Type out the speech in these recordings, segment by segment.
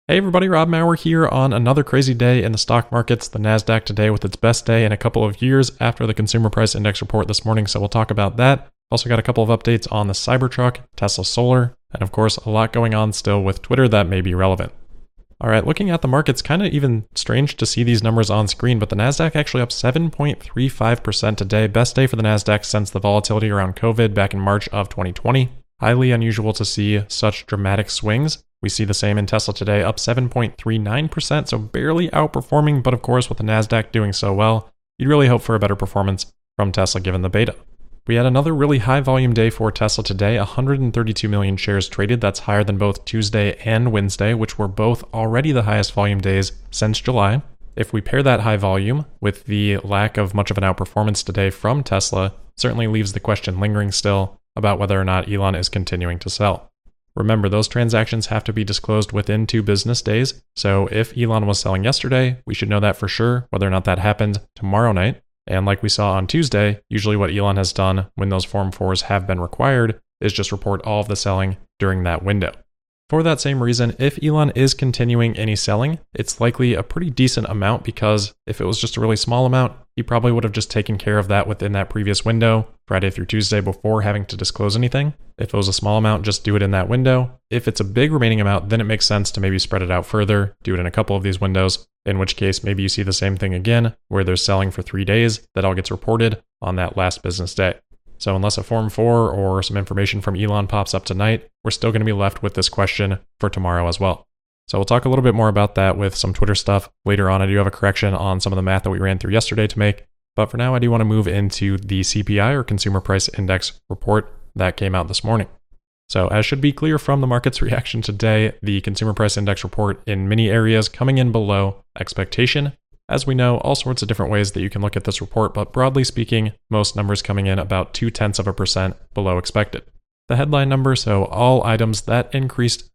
Hey everybody, Rob Maurer here on another crazy day in the stock markets. The NASDAQ today with its best day in a couple of years after the Consumer Price Index report this morning, so we'll talk about that. Also got a couple of updates on the Cybertruck, Tesla Solar, and of course a lot going on still with Twitter that may be relevant. Alright, looking at the markets, kind of even strange to see these numbers on screen, but the NASDAQ actually up 7.35% today. Best day for the NASDAQ since the volatility around COVID back in March of 2020. Highly unusual to see such dramatic swings. We see the same in Tesla today, up 7.39%, so barely outperforming, but of course with the NASDAQ doing so well, you'd really hope for a better performance from Tesla given the beta. We had another really high volume day for Tesla today, 132 million shares traded. That's higher than both Tuesday and Wednesday, which were both already the highest volume days since July. If we pair that high volume with the lack of much of an outperformance today from Tesla, certainly leaves the question lingering still about whether or not Elon is continuing to sell. Remember, those transactions have to be disclosed within 2 business days, so if Elon was selling yesterday, we should know that for sure, whether or not that happened tomorrow night. And like we saw on Tuesday, usually what Elon has done when those Form 4s have been required is just report all of the selling during that window. For that same reason, if Elon is continuing any selling, it's likely a pretty decent amount because if it was just a really small amount, he probably would have just taken care of that within that previous window, Friday through Tuesday, before having to disclose anything. If it was a small amount, just do it in that window. If it's a big remaining amount, then it makes sense to maybe spread it out further, do it in a couple of these windows, in which case maybe you see the same thing again, where there's selling for 3 days, that all gets reported on that last business day. So unless a Form 4 or some information from Elon pops up tonight, we're still going to be left with this question for tomorrow as well. So we'll talk a little bit more about that with some Twitter stuff. Later on, I do have a correction on some of the math that we ran through yesterday to make. But for now, I do want to move into the CPI or Consumer Price Index report that came out this morning. So as should be clear from the market's reaction today, the Consumer Price Index report in many areas coming in below expectation. As we know, all sorts of different ways that you can look at this report, but broadly speaking, most numbers coming in about 0.2% below expected. The headline number, so all items, that increased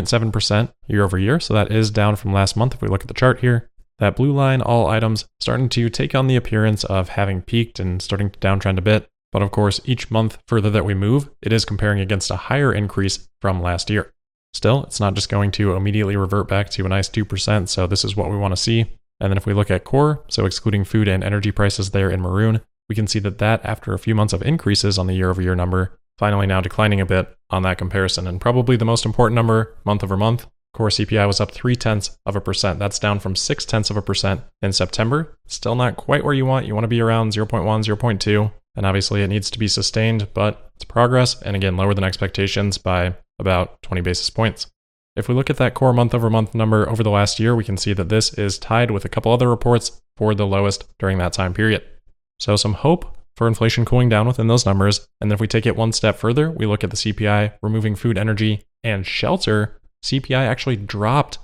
7.7% year over year, so that is down from last month if we look at the chart here. That blue line, all items, starting to take on the appearance of having peaked and starting to downtrend a bit. But of course, each month further that we move, it is comparing against a higher increase from last year. Still, it's not just going to immediately revert back to a nice 2%, so this is what we want to see. And then if we look at core, so excluding food and energy prices there in maroon, we can see that after a few months of increases on the year-over-year number, finally now declining a bit on that comparison. And probably the most important number, month over month, core CPI was up 0.3%. That's down from 0.6% in September. Still not quite where you want. You want to be around 0.1, 0.2. And obviously it needs to be sustained, but it's progress. And again, lower than expectations by about 20 basis points. If we look at that core month over month number over the last year, we can see that this is tied with a couple other reports for the lowest during that time period. So some hope for inflation cooling down within those numbers. And then if we take it one step further, we look at the CPI, removing food, energy, and shelter. CPI actually dropped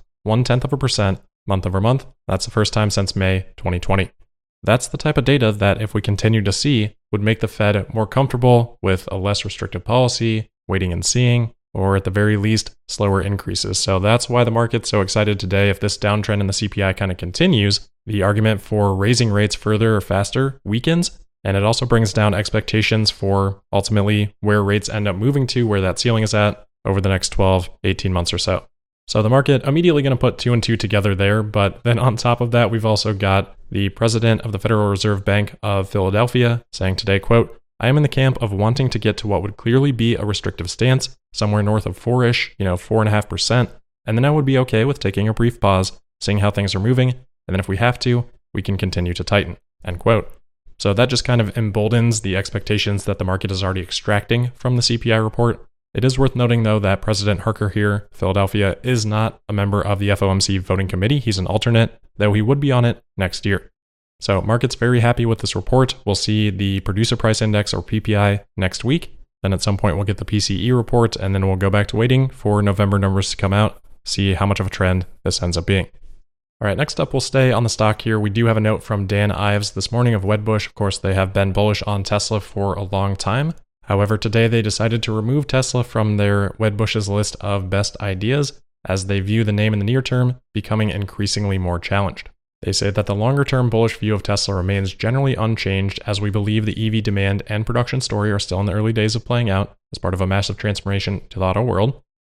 0.1% month over month. That's the first time since May 2020. That's the type of data that if we continue to see would make the Fed more comfortable with a less restrictive policy, waiting and seeing, or at the very least, slower increases. So that's why the market's so excited today. If this downtrend in the CPI kind of continues, the argument for raising rates further or faster weakens, and it also brings down expectations for ultimately where rates end up moving to, where that ceiling is at over the next 12, 18 months or so. So the market immediately going to put 2 and 2 together there, but then on top of that, we've also got the president of the Federal Reserve Bank of Philadelphia saying today, quote, "I am in the camp of wanting to get to what would clearly be a restrictive stance, somewhere north of 4-ish, 4.5%, and then I would be okay with taking a brief pause, seeing how things are moving, and then if we have to, we can continue to tighten," end quote. So that just kind of emboldens the expectations that the market is already extracting from the CPI report. It is worth noting, though, that President Harker here, Philadelphia, is not a member of the FOMC voting committee. He's an alternate, though he would be on it next year. So market's very happy with this report. We'll see the Producer Price Index, or PPI, next week. Then at some point, we'll get the PCE report, and then we'll go back to waiting for November numbers to come out, see how much of a trend this ends up being. All right, next up, we'll stay on the stock here. We do have a note from Dan Ives this morning of Wedbush. Of course, they have been bullish on Tesla for a long time. However, today they decided to remove Tesla from their Wedbush's list of best ideas, as they view the name in the near term becoming increasingly more challenged. They say that the longer-term bullish view of Tesla remains generally unchanged, as we believe the EV demand and production story are still in the early days of playing out as part of a massive transformation to the auto world.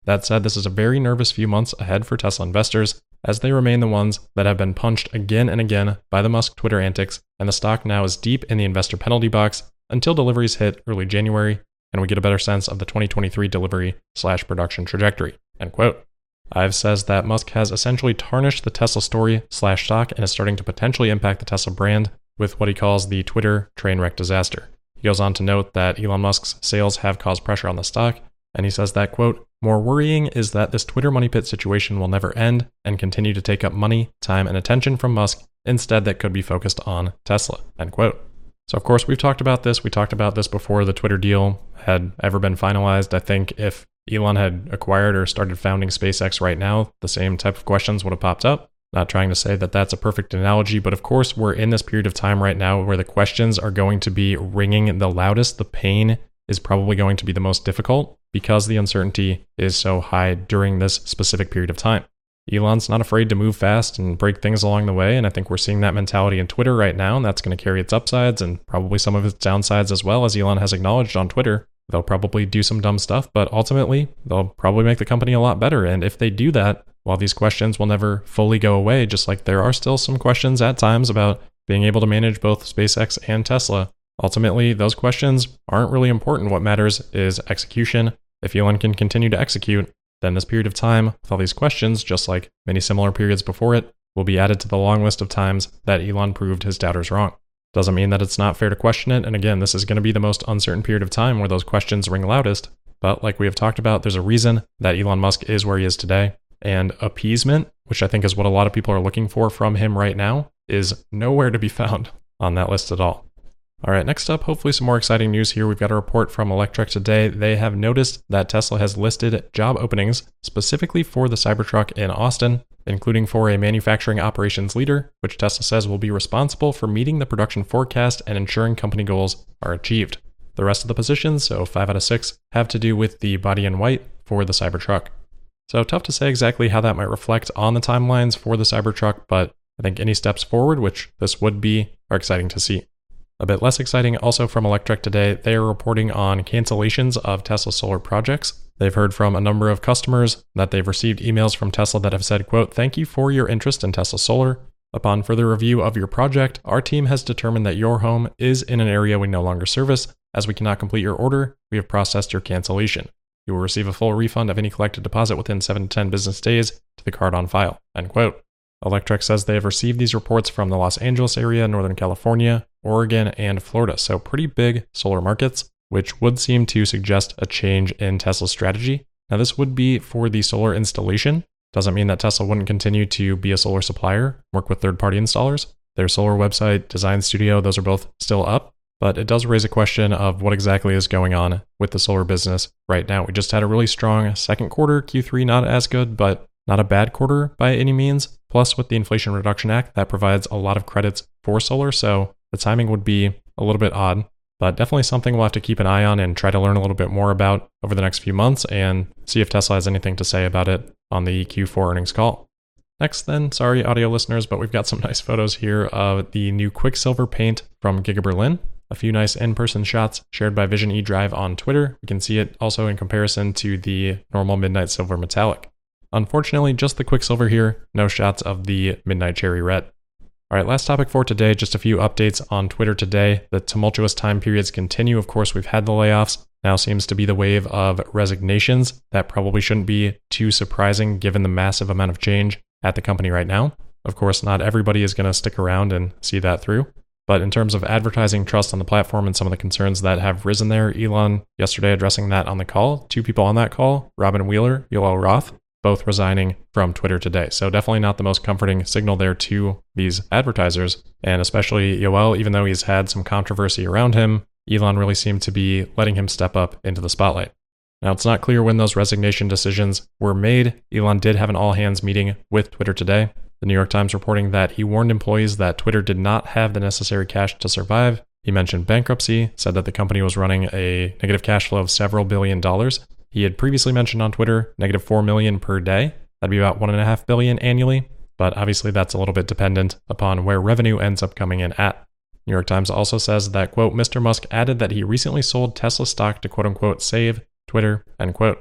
That said, this is a very nervous few months ahead for Tesla investors, as they remain the ones that have been punched again and again by the Musk Twitter antics, and the stock now is deep in the investor penalty box until deliveries hit early January, and we get a better sense of the 2023 delivery/production trajectory, end quote. Ives says that Musk has essentially tarnished the Tesla story/stock and is starting to potentially impact the Tesla brand with what he calls the Twitter train wreck disaster. He goes on to note that Elon Musk's sales have caused pressure on the stock, and he says that, quote, "More worrying is that this Twitter money pit situation will never end and continue to take up money, time, and attention from Musk, instead that could be focused on Tesla," end quote. So of course we've talked about this. We talked about this before the Twitter deal had ever been finalized. I think if Elon had acquired or started founding SpaceX right now, the same type of questions would have popped up. Not trying to say that that's a perfect analogy, but of course we're in this period of time right now where the questions are going to be ringing the loudest. The pain is probably going to be the most difficult because the uncertainty is so high during this specific period of time. Elon's not afraid to move fast and break things along the way, and I think we're seeing that mentality in Twitter right now, and that's going to carry its upsides and probably some of its downsides as well, as Elon has acknowledged on Twitter. They'll probably do some dumb stuff, but ultimately, they'll probably make the company a lot better. And if they do that, while these questions will never fully go away, just like there are still some questions at times about being able to manage both SpaceX and Tesla, ultimately, those questions aren't really important. What matters is execution. If Elon can continue to execute, then this period of time with all these questions, just like many similar periods before it, will be added to the long list of times that Elon proved his doubters wrong. Doesn't mean that it's not fair to question it, and again, this is going to be the most uncertain period of time where those questions ring loudest, but like we have talked about, there's a reason that Elon Musk is where he is today, and appeasement, which I think is what a lot of people are looking for from him right now, is nowhere to be found on that list at all. All right, next up, hopefully some more exciting news here. We've got a report from Electrek today. They have noticed that Tesla has listed job openings specifically for the Cybertruck in Austin, including for a manufacturing operations leader, which Tesla says will be responsible for meeting the production forecast and ensuring company goals are achieved. The rest of the positions, so 5 out of 6, have to do with the body in white for the Cybertruck. So tough to say exactly how that might reflect on the timelines for the Cybertruck, but I think any steps forward, which this would be, are exciting to see. A bit less exciting also from Electrek today, they are reporting on cancellations of Tesla solar projects. They've heard from a number of customers that they've received emails from Tesla that have said, quote, "Thank you for your interest in Tesla Solar. Upon further review of your project, our team has determined that your home is in an area we no longer service. As we cannot complete your order, we have processed your cancellation. You will receive a full refund of any collected deposit within 7 to 10 business days to the card on file," end quote. Electrek says they have received these reports from the Los Angeles area, Northern California, Oregon, and Florida. So pretty big solar markets, which would seem to suggest a change in Tesla's strategy. Now this would be for the solar installation. Doesn't mean that Tesla wouldn't continue to be a solar supplier, work with third-party installers. Their solar website, Design Studio, those are both still up. But it does raise a question of what exactly is going on with the solar business right now. We just had a really strong second quarter, Q3 not as good, but not a bad quarter by any means. Plus with the Inflation Reduction Act, that provides a lot of credits for solar, so the timing would be a little bit odd, but definitely something we'll have to keep an eye on and try to learn a little bit more about over the next few months and see if Tesla has anything to say about it on the Q4 earnings call. Next then, sorry audio listeners, but we've got some nice photos here of the new Quicksilver paint from Giga Berlin. A few nice in-person shots shared by Vision eDrive on Twitter. We can see it also in comparison to the normal Midnight Silver Metallic. Unfortunately, just the Quicksilver here, no shots of the Midnight Cherry Red. All right, last topic for today, just a few updates on Twitter today. The tumultuous time periods continue. Of course, we've had the layoffs. Now seems to be the wave of resignations. That probably shouldn't be too surprising given the massive amount of change at the company right now. Of course, not everybody is going to stick around and see that through. But in terms of advertising trust on the platform and some of the concerns that have risen there, Elon yesterday addressing that on the call. 2 people on that call, Robin Wheeler, Yoel Roth, both resigning from Twitter today. So definitely not the most comforting signal there to these advertisers. And especially Yoel, even though he's had some controversy around him, Elon really seemed to be letting him step up into the spotlight. Now, it's not clear when those resignation decisions were made. Elon did have an all-hands meeting with Twitter today. The New York Times reporting that he warned employees that Twitter did not have the necessary cash to survive. He mentioned bankruptcy, said that the company was running a negative cash flow of several $1 billion. He had previously mentioned on Twitter, negative $4 million per day. That'd be about $1.5 billion annually. But obviously that's a little bit dependent upon where revenue ends up coming in at. New York Times also says that, quote, Mr. Musk added that he recently sold Tesla stock to quote unquote save Twitter, end quote.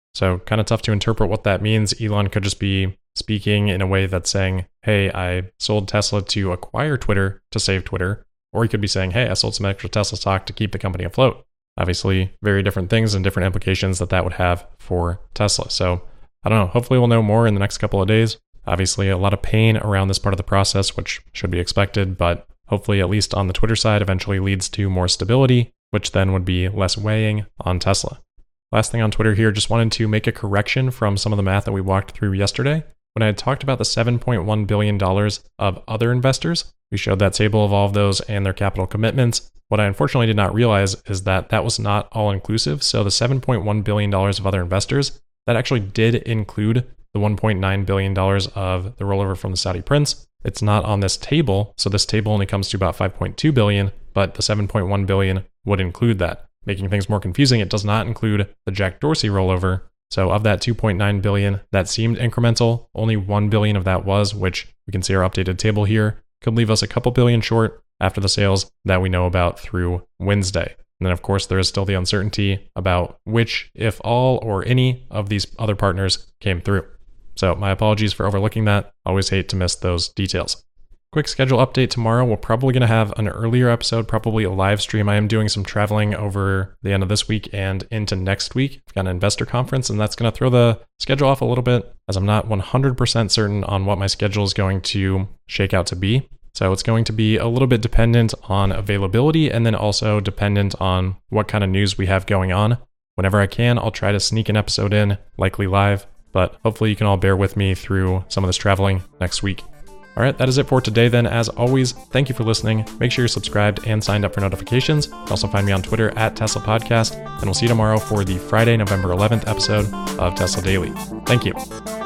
So kind of tough to interpret what that means. Elon could just be speaking in a way that's saying, hey, I sold Tesla to acquire Twitter to save Twitter. Or he could be saying, hey, I sold some extra Tesla stock to keep the company afloat. Obviously, very different things and different implications that would have for Tesla. So I don't know. Hopefully we'll know more in the next couple of days. Obviously, a lot of pain around this part of the process, which should be expected, but hopefully, at least on the Twitter side, eventually leads to more stability, which then would be less weighing on Tesla. Last thing on Twitter here, just wanted to make a correction from some of the math that we walked through yesterday. When I had talked about the $7.1 billion of other investors, we showed that table of all of those and their capital commitments. What I unfortunately did not realize is that that was not all inclusive. So the $7.1 billion of other investors, that actually did include the $1.9 billion of the rollover from the Saudi prince. It's not on this table. So this table only comes to about $5.2 billion, but the $7.1 billion would include that. Making things more confusing, it does not include the Jack Dorsey rollover. So of that $2.9 billion, that seemed incremental. Only $1 billion of that was, which we can see our updated table here, could leave us a couple billion short after the sales that we know about through Wednesday. And then, of course, there is still the uncertainty about which, if all or any of these other partners came through. So my apologies for overlooking that. Always hate to miss those details. Quick schedule update tomorrow. We're probably going to have an earlier episode, probably a live stream. I am doing some traveling over the end of this week and into next week. I've got an investor conference, and that's going to throw the schedule off a little bit, as I'm not 100% certain on what my schedule is going to shake out to be. So it's going to be a little bit dependent on availability and then also dependent on what kind of news we have going on. Whenever I can, I'll try to sneak an episode in, likely live, but hopefully you can all bear with me through some of this traveling next week. All right, that is it for today then. As always, thank you for listening. Make sure you're subscribed and signed up for notifications. You can also find me on Twitter at Tesla Podcast, and we'll see you tomorrow for the Friday, November 11th episode of Tesla Daily. Thank you.